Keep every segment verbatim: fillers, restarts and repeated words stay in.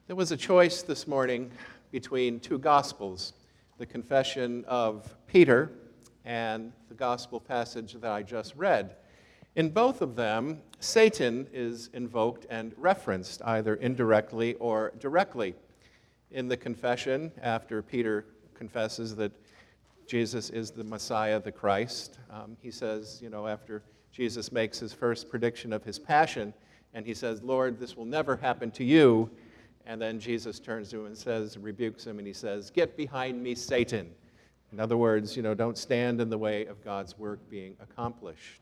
There was a choice this morning between two Gospels, the confession of Peter and the Gospel passage that I just read. In both of them, Satan is invoked and referenced, either indirectly or directly. In the confession, after Peter confesses that Jesus is the Messiah, the Christ, um, he says, you know, after Jesus makes his first prediction of his passion, and he says, Lord, this will never happen to you. And then Jesus turns to him and says, rebukes him, and he says, get behind me, Satan. In other words, you know, don't stand in the way of God's work being accomplished.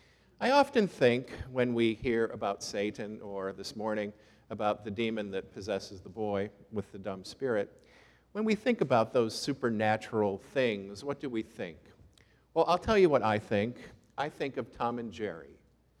I often think when we hear about Satan, or this morning about the demon that possesses the boy with the dumb spirit, when we think about those supernatural things, what do we think? Well, I'll tell you what I think. I think of Tom and Jerry.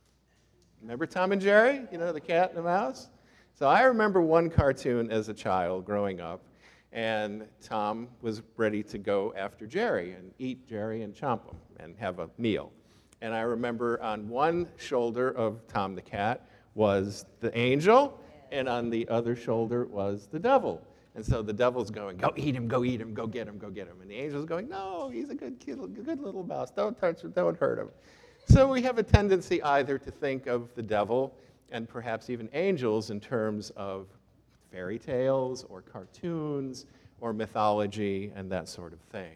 Remember Tom and Jerry? You know, the cat and the mouse? So I remember one cartoon as a child growing up, and Tom was ready to go after Jerry and eat Jerry and chomp him and have a meal. And I remember on one shoulder of Tom the cat was the angel, and on the other shoulder was the devil. And so the devil's going, go eat him, go eat him, go get him, go get him. And the angel's going, no, he's a good kid, good little mouse. Don't touch him, don't hurt him. So we have a tendency either to think of the devil and perhaps even angels in terms of fairy tales or cartoons or mythology and that sort of thing.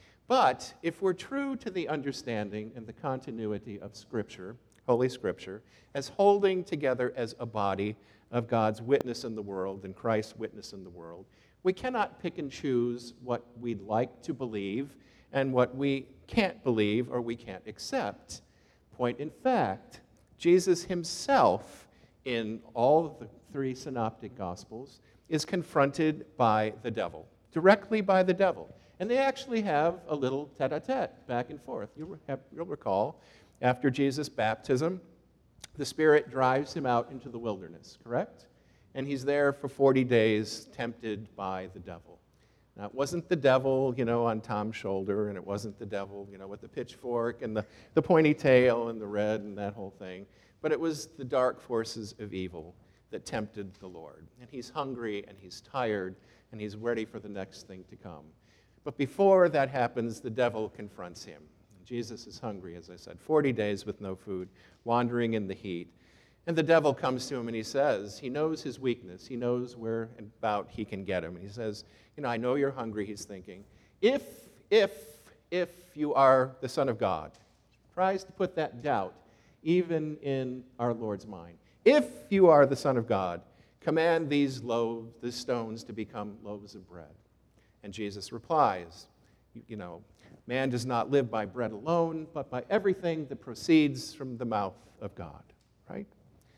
But if we're true to the understanding and the continuity of Scripture, Holy Scripture, as holding together as a body of God's witness in the world and Christ's witness in the world, we cannot pick and choose what we'd like to believe and what we can't believe or we can't accept. Point in fact, Jesus himself, in all of the three synoptic Gospels, is confronted by the devil, directly by the devil. And they actually have a little tete-a-tete back and forth. You'll, have, you'll recall, after Jesus' baptism, the Spirit drives him out into the wilderness, correct? And he's there for forty days, tempted by the devil. Now, it wasn't the devil, you know, on Tom's shoulder, and it wasn't the devil, you know, with the pitchfork and the, the pointy tail and the red and that whole thing, but it was the dark forces of evil that tempted the Lord. And he's hungry, and he's tired, and he's ready for the next thing to come. But before that happens, the devil confronts him. Jesus is hungry, as I said, forty days with no food, wandering in the heat. And the devil comes to him and he says, he knows his weakness. He knows where about he can get him. And he says, you know, I know you're hungry, he's thinking. If, if, if you are the Son of God, tries to put that doubt even in our Lord's mind. If you are the Son of God, command these loaves, these stones to become loaves of bread. And Jesus replies, you, you know, man does not live by bread alone, but by everything that proceeds from the mouth of God, right?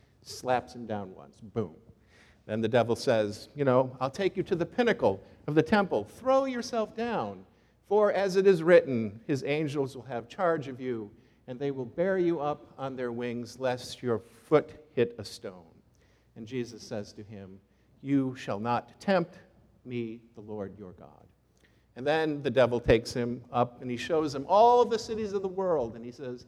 Slaps him down once, boom. Then the devil says, you know, I'll take you to the pinnacle of the temple. Throw yourself down, for as it is written, his angels will have charge of you, and they will bear you up on their wings, lest your foot hit a stone. And Jesus says to him, you shall not tempt me, the Lord your God. And then the devil takes him up, and he shows him all the cities of the world, and he says,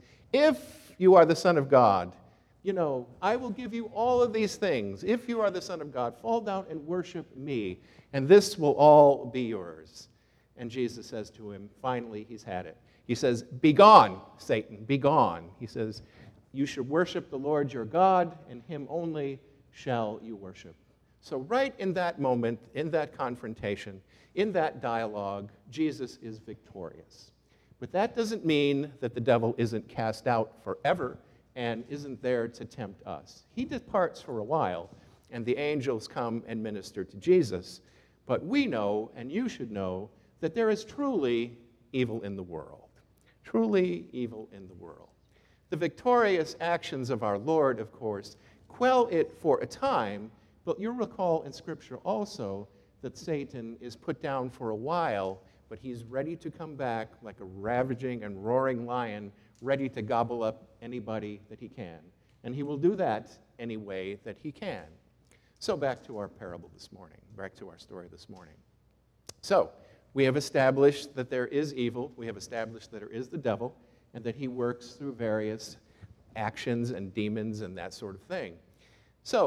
if you are the Son of God, you know, I will give you all of these things. If you are the Son of God, fall down and worship me, and this will all be yours. And Jesus says to him, finally, he's had it. He says, be gone, Satan, be gone. He says, you should worship the Lord your God, and him only shall you worship. So right in that moment, in that confrontation, in that dialogue, Jesus is victorious. But that doesn't mean that the devil isn't cast out forever and isn't there to tempt us. He departs for a while, and the angels come and minister to Jesus. But we know, and you should know, that there is truly evil in the world. Truly evil in the world. The victorious actions of our Lord, of course, quell it for a time, but you'll recall in Scripture also that Satan is put down for a while, but he's ready to come back like a ravaging and roaring lion, ready to gobble up anybody that he can. And he will do that any way that he can. So back to our parable this morning, back to our story this morning. So we have established that there is evil. We have established that there is the devil, and that he works through various actions and demons and that sort of thing. So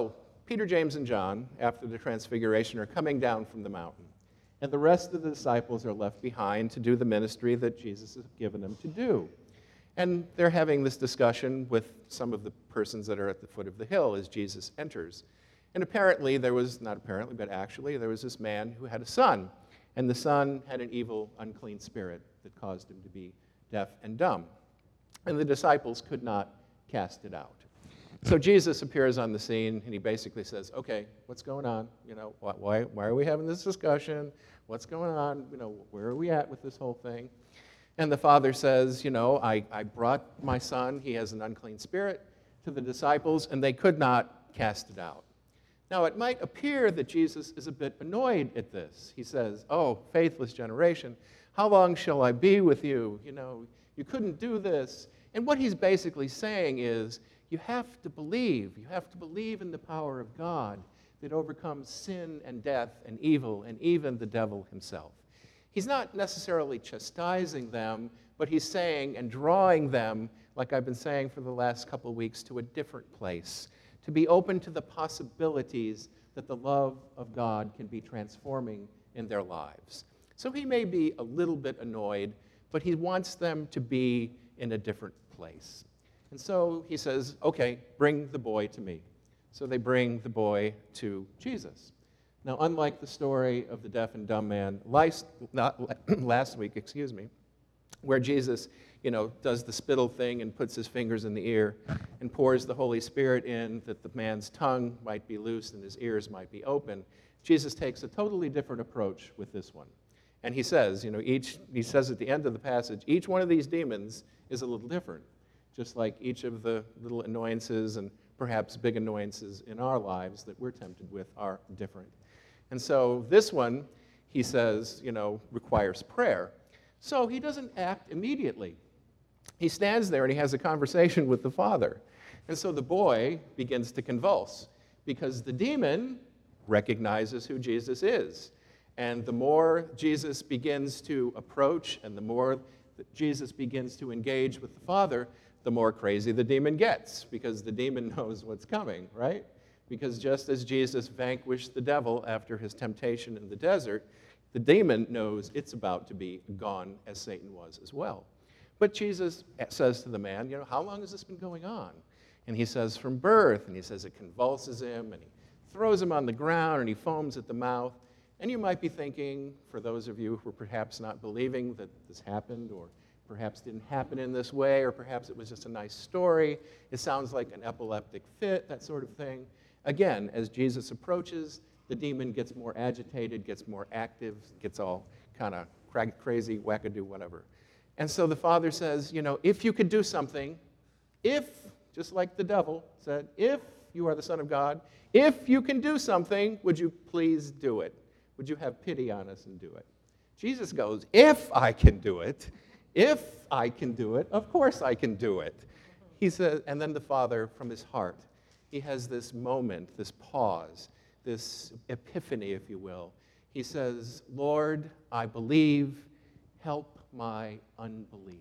Peter, James, and John, after the transfiguration, are coming down from the mountain. And the rest of the disciples are left behind to do the ministry that Jesus has given them to do. And they're having this discussion with some of the persons that are at the foot of the hill as Jesus enters. And apparently there was, not apparently, but actually, there was this man who had a son. And the son had an evil, unclean spirit that caused him to be deaf and dumb. And the disciples could not cast it out. So Jesus appears on the scene, and he basically says, okay, what's going on? You know, why, why are we having this discussion? What's going on? You know, where are we at with this whole thing? And the father says, you know, I, I brought my son, he has an unclean spirit, to the disciples, and they could not cast it out. Now, it might appear that Jesus is a bit annoyed at this. He says, oh, faithless generation, how long shall I be with you? You know, you couldn't do this. And what he's basically saying is, you have to believe. You have to believe in the power of God that overcomes sin and death and evil and even the devil himself. He's not necessarily chastising them, but he's saying and drawing them, like I've been saying for the last couple of weeks, to a different place, to be open to the possibilities that the love of God can be transforming in their lives. So he may be a little bit annoyed, but he wants them to be in a different place. And so he says, okay, bring the boy to me. So they bring the boy to Jesus. Now, unlike the story of the deaf and dumb man last, not, last week, excuse me, where Jesus, you know, does the spittle thing and puts his fingers in the ear and pours the Holy Spirit in that the man's tongue might be loosed and his ears might be open, Jesus takes a totally different approach with this one. And he says, you know, each, he says at the end of the passage, each one of these demons is a little different, just like each of the little annoyances and perhaps big annoyances in our lives that we're tempted with are different. And so this one, he says, you know, requires prayer. So he doesn't act immediately. He stands there and he has a conversation with the father. And so the boy begins to convulse because the demon recognizes who Jesus is. And the more Jesus begins to approach and the more that Jesus begins to engage with the father, the more crazy the demon gets because the demon knows what's coming, right? Because just as Jesus vanquished the devil after his temptation in the desert, the demon knows it's about to be gone as Satan was as well. But Jesus says to the man, you know, how long has this been going on? And he says, from birth. And he says it convulses him, and he throws him on the ground, and he foams at the mouth. And you might be thinking, for those of you who are perhaps not believing that this happened, or perhaps didn't happen in this way, or perhaps it was just a nice story, it sounds like an epileptic fit, that sort of thing. Again, as Jesus approaches, the demon gets more agitated, gets more active, gets all kind of crazy, wackadoo, whatever. And so the father says, you know, if you could do something, if, just like the devil said, if you are the Son of God, if you can do something, would you please do it? Would you have pity on us and do it? Jesus goes, if I can do it, if I can do it, of course I can do it. He says, and then the father, from his heart, he has this moment, this pause, this epiphany, if you will. He says, Lord, I believe, help my unbelief.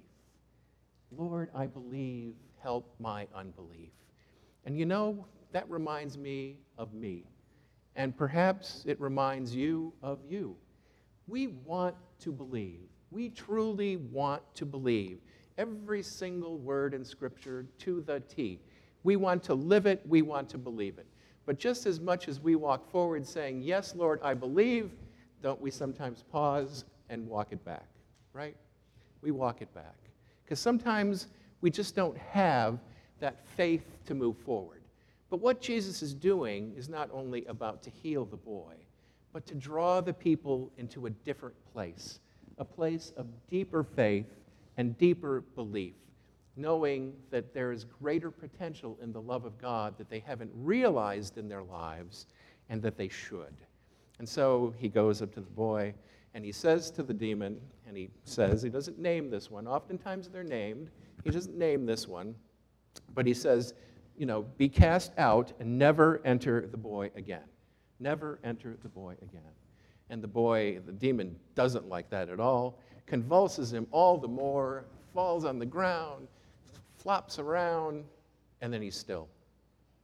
Lord, I believe, help my unbelief. And you know, that reminds me of me. And perhaps it reminds you of you. We want to believe. We truly want to believe every single word in Scripture to the T. We want to live it. We want to believe it. But just as much as we walk forward saying, yes, Lord, I believe, don't we sometimes pause and walk it back, right? We walk it back. Because sometimes we just don't have that faith to move forward. But what Jesus is doing is not only about to heal the boy, but to draw the people into a different place, a place of deeper faith and deeper belief, knowing that there is greater potential in the love of God that they haven't realized in their lives and that they should. And so he goes up to the boy and he says to the demon, and he says, he doesn't name this one. Oftentimes they're named. He doesn't name this one. But he says, you know, be cast out and never enter the boy again. Never enter the boy again. And the boy, the demon, doesn't like that at all, convulses him all the more, falls on the ground, flops around, and then he's still.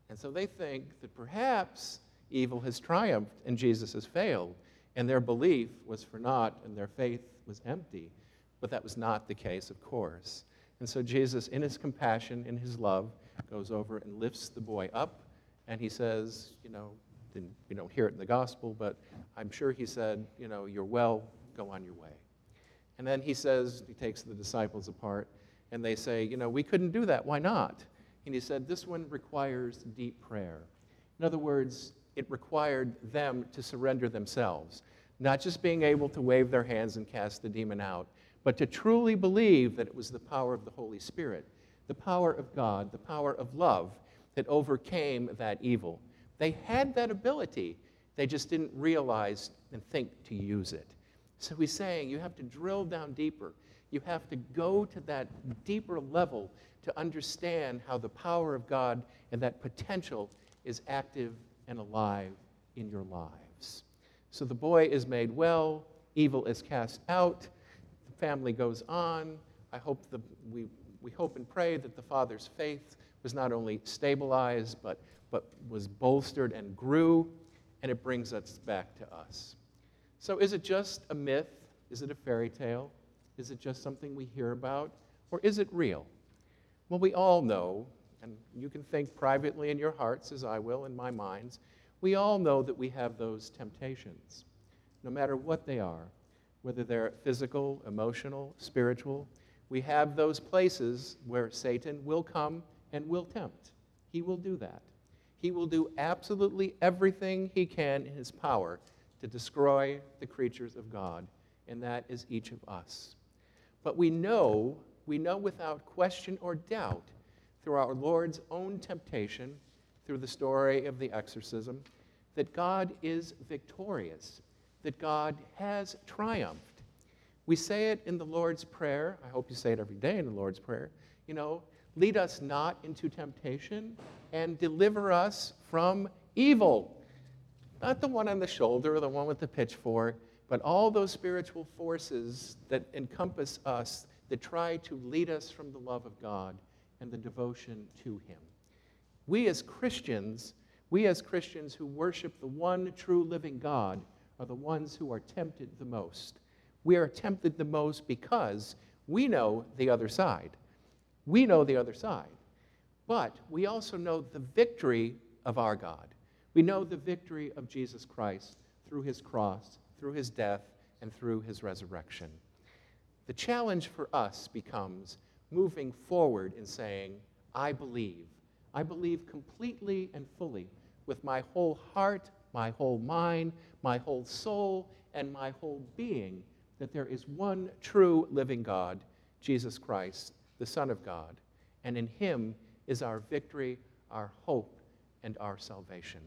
And so they think that perhaps evil has triumphed and Jesus has failed, and their belief was for naught and their faith was empty. But that was not the case, of course. And so Jesus, in his compassion, in his love, goes over and lifts the boy up, and he says, you know, didn't, we don't hear it in the gospel, but I'm sure he said, you know, you're well, go on your way. And then he says, he takes the disciples apart, and they say, you know, we couldn't do that, why not? And he said, this one requires deep prayer. In other words, it required them to surrender themselves, not just being able to wave their hands and cast the demon out, but to truly believe that it was the power of the Holy Spirit, the power of God, the power of love that overcame that evil. They had that ability, they just didn't realize and think to use it. So he's saying you have to drill down deeper. You have to go to that deeper level to understand how the power of God and that potential is active and alive in your lives. So the boy is made well, evil is cast out, the family goes on. I hope the, we, we hope and pray that the father's faith was not only stabilized, but, but was bolstered and grew, and it brings us back to us. So is it just a myth? Is it a fairy tale? Is it just something we hear about? Or is it real? Well, we all know, and you can think privately in your hearts, as I will in my minds, we all know that we have those temptations, no matter what they are, whether they're physical, emotional, spiritual. We have those places where Satan will come and will tempt. He will do that. He will do absolutely everything he can in his power to destroy the creatures of God, and that is each of us. But we know, we know without question or doubt, through our Lord's own temptation, through the story of the exorcism, that God is victorious, that God has triumphed. We say it in the Lord's Prayer. I hope you say it every day in the Lord's Prayer. You know, lead us not into temptation and deliver us from evil. Not the one on the shoulder or the one with the pitchfork, but all those spiritual forces that encompass us, that try to lead us from the love of God and the devotion to him. We as Christians, we as Christians who worship the one true living God are the ones who are tempted the most. We are tempted the most because we know the other side. We know the other side. But we also know the victory of our God. We know the victory of Jesus Christ through his cross, through his death, and through his resurrection. The challenge for us becomes moving forward and saying, I believe. I believe completely and fully with my whole heart, my whole mind, my whole soul, and my whole being that there is one true living God, Jesus Christ, the Son of God, and in him is our victory, our hope, and our salvation.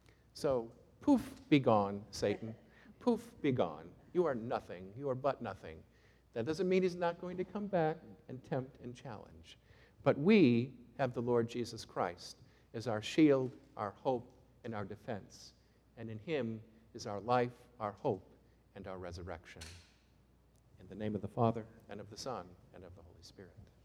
So, poof, be gone, Satan. Poof, be gone. You are nothing. You are but nothing. That doesn't mean he's not going to come back and tempt and challenge. But we have the Lord Jesus Christ as our shield, our hope, and our defense. And in him is our life, our hope, and our resurrection. In the name of the Father, and of the Son, and of the Holy Spirit.